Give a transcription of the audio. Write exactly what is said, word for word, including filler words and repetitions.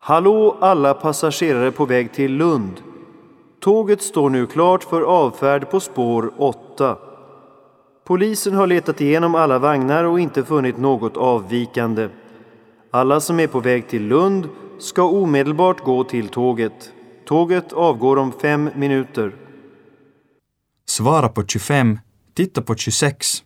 Hallå alla passagerare på väg till Lund. Tåget står nu klart för avfärd på spår åtta. Polisen har letat igenom alla vagnar och inte funnit något avvikande. Alla som är på väg till Lund ska omedelbart gå till tåget. Tåget avgår om fem minuter. Svara på tjugofem, titta på tjugosex.